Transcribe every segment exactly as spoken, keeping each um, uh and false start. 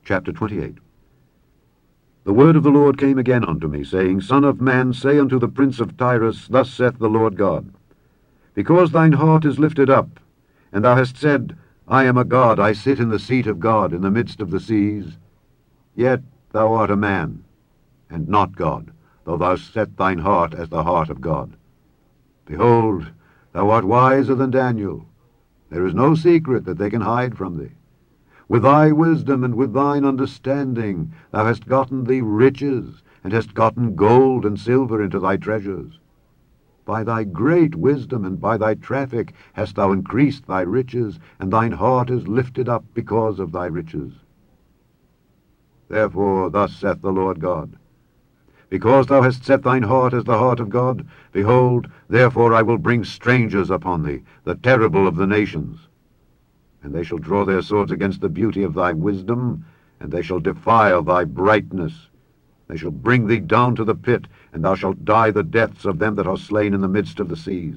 Chapter twenty-eight. The word of the Lord came again unto me, saying, Son of man, say unto the prince of Tyrus, Thus saith the Lord God, Because thine heart is lifted up, and thou hast said, I am a god, I sit in the seat of God in the midst of the seas, yet thou art a man, and not God, though thou set thine heart as the heart of God. Behold, thou art wiser than Daniel. There is no secret that they can hide from thee. With thy wisdom and with thine understanding thou hast gotten thee riches, and hast gotten gold and silver into thy treasures. By thy great wisdom and by thy traffic hast thou increased thy riches, and thine heart is lifted up because of thy riches. Therefore thus saith the Lord God, Because thou hast set thine heart as the heart of God, behold, therefore I will bring strangers upon thee, the terrible of the nations. And they shall draw their swords against the beauty of thy wisdom, and they shall defile thy brightness. They shall bring thee down to the pit, and thou shalt die the deaths of them that are slain in the midst of the seas.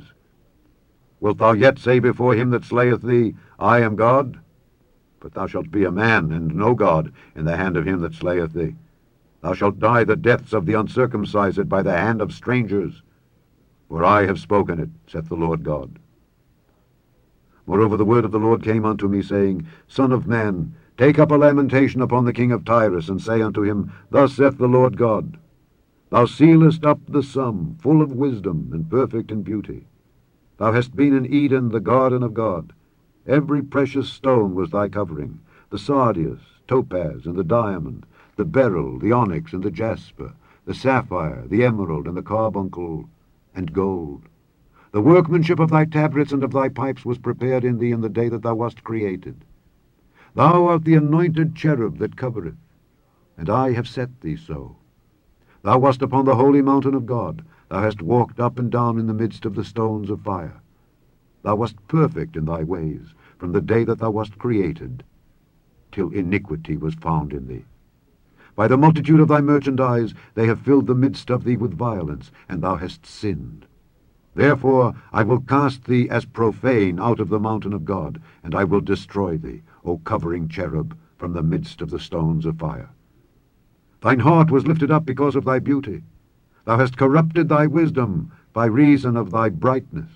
Wilt thou yet say before him that slayeth thee, I am God? But thou shalt be a man, and no God, in the hand of him that slayeth thee. Thou shalt die the deaths of the uncircumcised by the hand of strangers. For I have spoken it, saith the Lord God. Moreover the word of the Lord came unto me, saying, Son of man, take up a lamentation upon the king of Tyrus, and say unto him, Thus saith the Lord God, Thou sealest up the sum, full of wisdom, and perfect in beauty. Thou hast been in Eden, the garden of God. Every precious stone was thy covering, the sardius, topaz, and the diamond, the beryl, the onyx, and the jasper, the sapphire, the emerald, and the carbuncle, and gold. The workmanship of thy tabrets and of thy pipes was prepared in thee in the day that thou wast created. Thou art the anointed cherub that covereth, and I have set thee so. Thou wast upon the holy mountain of God. Thou hast walked up and down in the midst of the stones of fire. Thou wast perfect in thy ways, from the day that thou wast created, till iniquity was found in thee. By the multitude of thy merchandise they have filled the midst of thee with violence, and thou hast sinned. Therefore I will cast thee as profane out of the mountain of God, and I will destroy thee, O covering cherub, from the midst of the stones of fire. Thine heart was lifted up because of thy beauty. Thou hast corrupted thy wisdom by reason of thy brightness.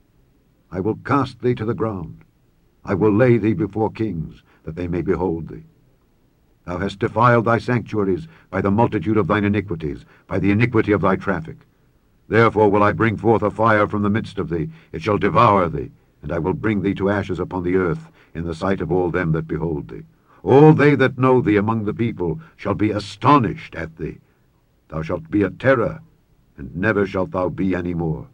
I will cast thee to the ground. I will lay thee before kings, that they may behold thee. Thou hast defiled thy sanctuaries by the multitude of thine iniquities, by the iniquity of thy traffic. Therefore will I bring forth a fire from the midst of thee, it shall devour thee, and I will bring thee to ashes upon the earth, in the sight of all them that behold thee. All they that know thee among the people shall be astonished at thee. Thou shalt be a terror, and never shalt thou be any more.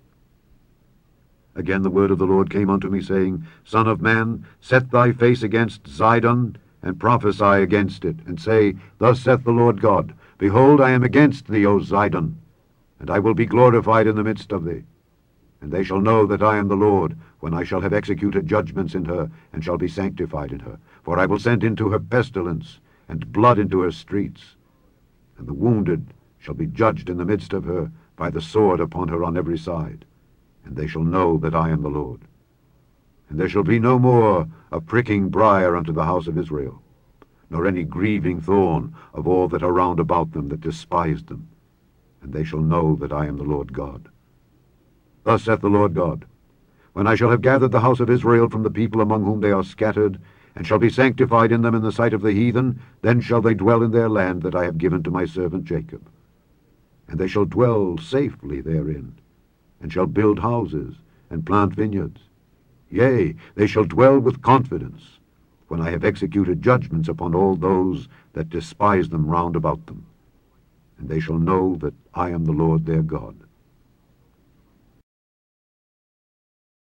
Again the word of the Lord came unto me, saying, Son of man, set thy face against Zidon, and prophesy against it, and say, Thus saith the Lord God, Behold, I am against thee, O Zidon, and I will be glorified in the midst of thee. And they shall know that I am the Lord, when I shall have executed judgments in her, and shall be sanctified in her. For I will send into her pestilence, and blood into her streets. And the wounded shall be judged in the midst of her, by the sword upon her on every side. And they shall know that I am the Lord. And there shall be no more a pricking briar unto the house of Israel, nor any grieving thorn of all that are round about them that despised them. And they shall know that I am the Lord God. Thus saith the Lord God, When I shall have gathered the house of Israel from the people among whom they are scattered, and shall be sanctified in them in the sight of the heathen, then shall they dwell in their land that I have given to my servant Jacob. And they shall dwell safely therein, and shall build houses, and plant vineyards. Yea, they shall dwell with confidence, when I have executed judgments upon all those that despise them round about them. And they shall know that I am the Lord their God.